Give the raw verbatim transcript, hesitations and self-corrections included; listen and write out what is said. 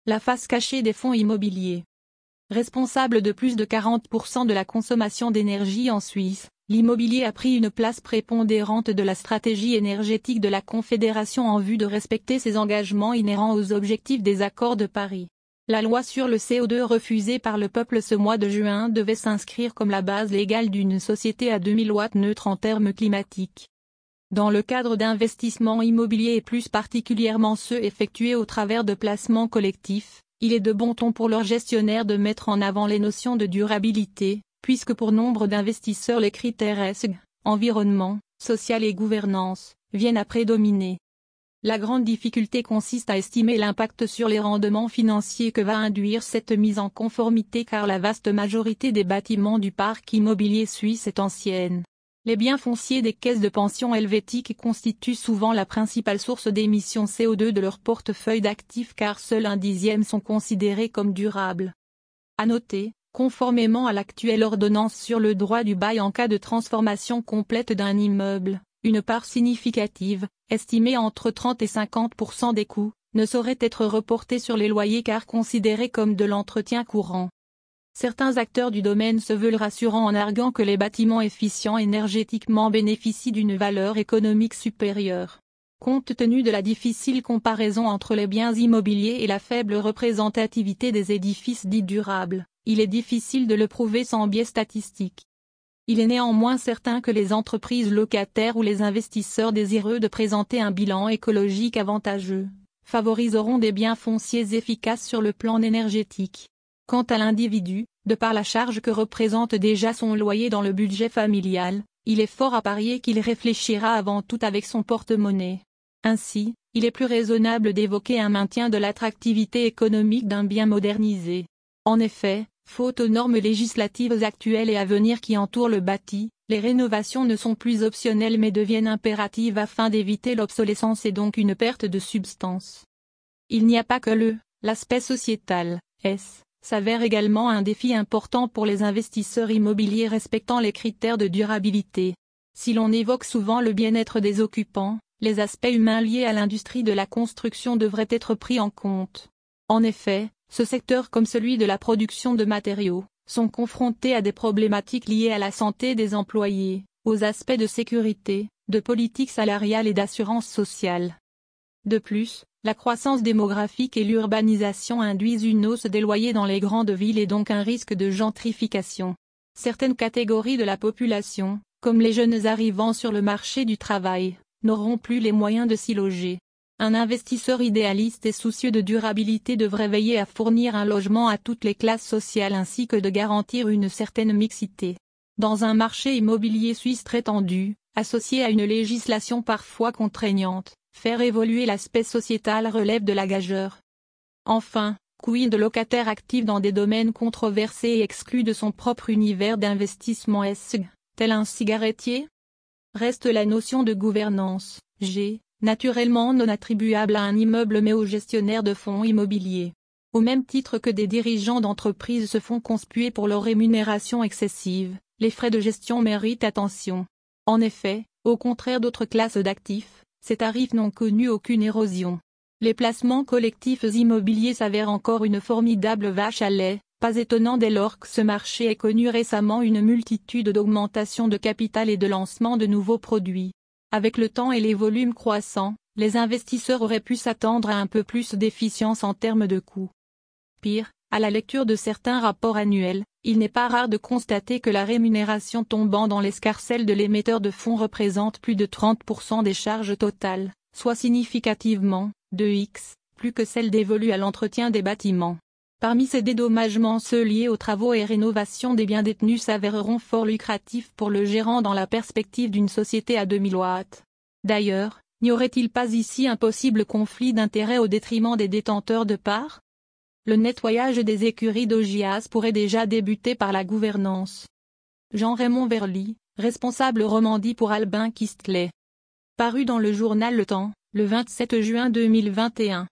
La face cachée des fonds immobiliers. Responsable de plus de quarante pour cent de la consommation d'énergie en Suisse, l'immobilier a pris une place prépondérante de la stratégie énergétique de la Confédération en vue de respecter ses engagements inhérents aux objectifs des accords de Paris. La loi sur le C O deux refusée par le peuple ce mois de juin devait s'inscrire comme la base légale d'une société à deux mille watts neutre en termes climatiques. Dans le cadre d'investissements immobiliers et plus particulièrement ceux effectués au travers de placements collectifs, il est de bon ton pour leurs gestionnaires de mettre en avant les notions de durabilité, puisque pour nombre d'investisseurs les critères S G, environnement, social et gouvernance, viennent à prédominer. La grande difficulté consiste à estimer l'impact sur les rendements financiers que va induire cette mise en conformité car la vaste majorité des bâtiments du parc immobilier suisse est ancienne. Les biens fonciers des caisses de pension helvétiques constituent souvent la principale source d'émissions C O deux de leur portefeuille d'actifs car seul un dixième sont considérés comme durables. À noter, conformément à l'actuelle ordonnance sur le droit du bail en cas de transformation complète d'un immeuble, une part significative, estimée entre trente et cinquante pour cent des coûts, ne saurait être reportée sur les loyers car considérée comme de l'entretien courant. Certains acteurs du domaine se veulent rassurants en arguant que les bâtiments efficients énergétiquement bénéficient d'une valeur économique supérieure. Compte tenu de la difficile comparaison entre les biens immobiliers et la faible représentativité des édifices dits durables, il est difficile de le prouver sans biais statistique. Il est néanmoins certain que les entreprises locataires ou les investisseurs désireux de présenter un bilan écologique avantageux favoriseront des biens fonciers efficaces sur le plan énergétique. Quant à l'individu, de par la charge que représente déjà son loyer dans le budget familial, il est fort à parier qu'il réfléchira avant tout avec son porte-monnaie. Ainsi, il est plus raisonnable d'évoquer un maintien de l'attractivité économique d'un bien modernisé. En effet, faute aux normes législatives actuelles et à venir qui entourent le bâti, les rénovations ne sont plus optionnelles mais deviennent impératives afin d'éviter l'obsolescence et donc une perte de substance. Il n'y a pas que le, l'aspect sociétal, S. s'avère également un défi important pour les investisseurs immobiliers respectant les critères de durabilité. Si l'on évoque souvent le bien-être des occupants, les aspects humains liés à l'industrie de la construction devraient être pris en compte. En effet, ce secteur comme celui de la production de matériaux, sont confrontés à des problématiques liées à la santé des employés, aux aspects de sécurité, de politique salariale et d'assurance sociale. De plus, la croissance démographique et l'urbanisation induisent une hausse des loyers dans les grandes villes et donc un risque de gentrification. Certaines catégories de la population, comme les jeunes arrivant sur le marché du travail, n'auront plus les moyens de s'y loger. Un investisseur idéaliste et soucieux de durabilité devrait veiller à fournir un logement à toutes les classes sociales ainsi que de garantir une certaine mixité. Dans un marché immobilier suisse très tendu, associé à une législation parfois contraignante, faire évoluer l'aspect sociétal relève de la gageure. Enfin, quid de locataires actifs dans des domaines controversés et exclus de son propre univers d'investissement S G, tel un cigarettier? Reste la notion de gouvernance, G, naturellement non attribuable à un immeuble mais aux gestionnaires de fonds immobiliers. Au même titre que des dirigeants d'entreprises se font conspuer pour leur rémunération excessive, les frais de gestion méritent attention. En effet, au contraire d'autres classes d'actifs, ces tarifs n'ont connu aucune érosion. Les placements collectifs immobiliers s'avèrent encore une formidable vache à lait, pas étonnant dès lors que ce marché ait connu récemment une multitude d'augmentations de capital et de lancement de nouveaux produits. Avec le temps et les volumes croissants, les investisseurs auraient pu s'attendre à un peu plus d'efficience en termes de coûts. Pire, à la lecture de certains rapports annuels, il n'est pas rare de constater que la rémunération tombant dans l'escarcelle de l'émetteur de fonds représente plus de trente pour cent des charges totales, soit significativement, deux x, plus que celle dévolue à l'entretien des bâtiments. Parmi ces dédommagements, ceux liés aux travaux et rénovations des biens détenus s'avéreront fort lucratifs pour le gérant dans la perspective d'une société à deux mille watts. D'ailleurs, n'y aurait-il pas ici un possible conflit d'intérêts au détriment des détenteurs de parts? Le nettoyage des écuries d'Augias pourrait déjà débuter par la gouvernance. Jean-Raymond Verly, responsable Romandie pour Albin Kistley. Paru dans le journal Le Temps, le vingt-sept juin deux mille vingt et un.